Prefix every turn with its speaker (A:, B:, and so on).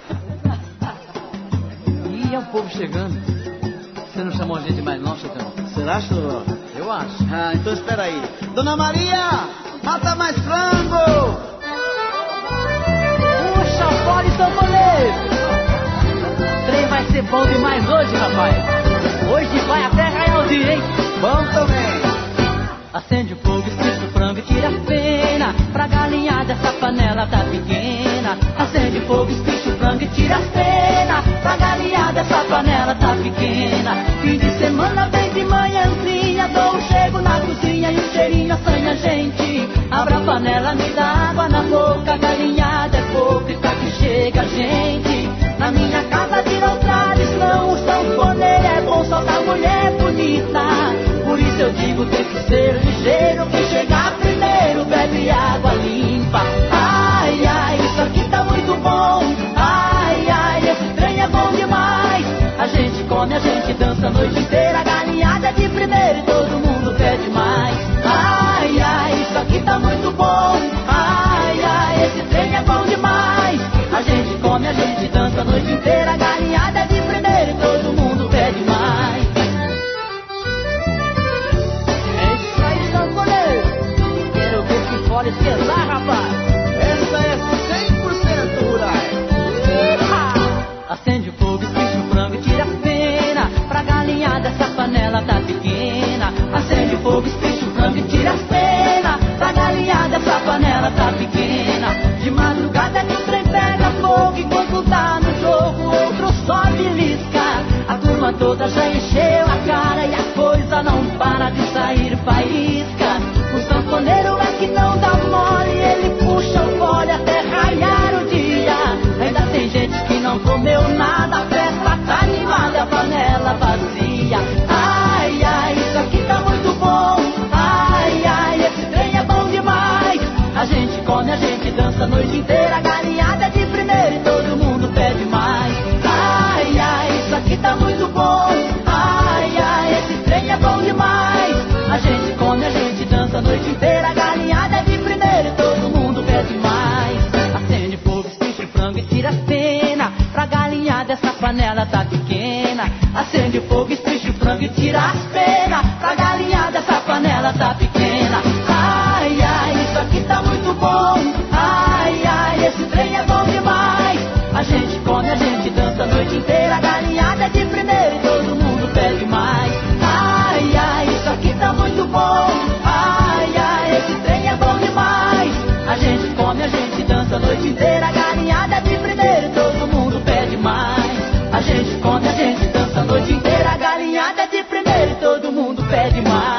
A: Ih, é o povo chegando. Você não chamou a gente mais não, Chitão?
B: Será, Choró?
A: Eu acho.
B: Ah, então espera aí. Dona Maria, mata mais frango!
A: Puxa fora, sanfoneiro! O trem vai ser bom demais hoje, rapaz. Hoje vai até raiar o dia, hein?
B: Bom também.
A: Acende o fogo, esquece o frango e tira a pena. Pra galinhada essa panela tá pequena. Acende o fogo, esquece o frango e tira a pena. Pra galinhada essa panela tá pequena. Fim de semana vem de manhãzinha, dou um chego na cozinha e um cheirinho assanha a gente. Abra a panela, me dá água na boca. Galinhada é pouco e tá que chega a gente. Na minha casa virou tradição, o sanfoneiro é bom, só da mulher bonita. Por isso eu digo, tem que ser ligeiro, quem chegar primeiro bebe água limpa. Ai, ai, isso aqui tá muito bom. Ai, ai, esse trem é bom demais. A gente come, a gente dança a noite inteira. A galinhada é de primeiro e todo mundo pede mais. Ai, ai, isso aqui tá muito bom. Ai, ai, esse trem é bom demais. A gente come, a gente dança a noite inteira. A galinhada é de primeiro e todo mundo pede mais. Pode esquentar, rapaz.
B: Essa é 100% rurais.
A: Acende o fogo, esquece o frango e tira a pena. Pra galinhada essa panela tá pequena. Acende o fogo, esquece o frango e tira a pena. Pra galinhada essa panela tá pequena. De madrugada que trem pega fogo. Enquanto tá no jogo, outro só belisca. A turma toda já encheu a cara e a coisa não para de sair faísca. O sanfoneiro é que não dá mole, ele puxa o fole até raiar o dia. Ainda tem gente que não comeu nada, a festa tá animada e a panela vazia. Ai, ai, isso aqui tá muito bom. Ai, ai, esse trem é bom demais. A gente come, a gente dança a noite inteira. A galinhada é de primeiro e todo mundo pede mais. Ai, ai, isso aqui tá muito bom. Ai, ai, esse trem é bom demais. A gente come, a gente dança a noite inteira. A galinhada é de primeiro e todo mundo pede mais. Acende fogo, esquece o frango e tira a pena. Pra galinhada essa panela tá pequena. Acende fogo, esquece o frango e tira as penas. Pra galinhada essa panela tá pequena. Ai, ai, isso aqui tá muito bom. Ai, ai, esse trem é bom demais. A gente come, a gente dança a noite inteira. A galinhada é de primeiro e todo mundo pede mais. Ai, ai, isso aqui tá muito bom. Ai, ai, esse trem é bom demais. A gente come, a gente dança a noite inteira. A galinhada é de primeiro e todo mundo pede mais. A gente come, a gente dança a noite inteira. A galinhada é de primeiro e todo mundo pede mais.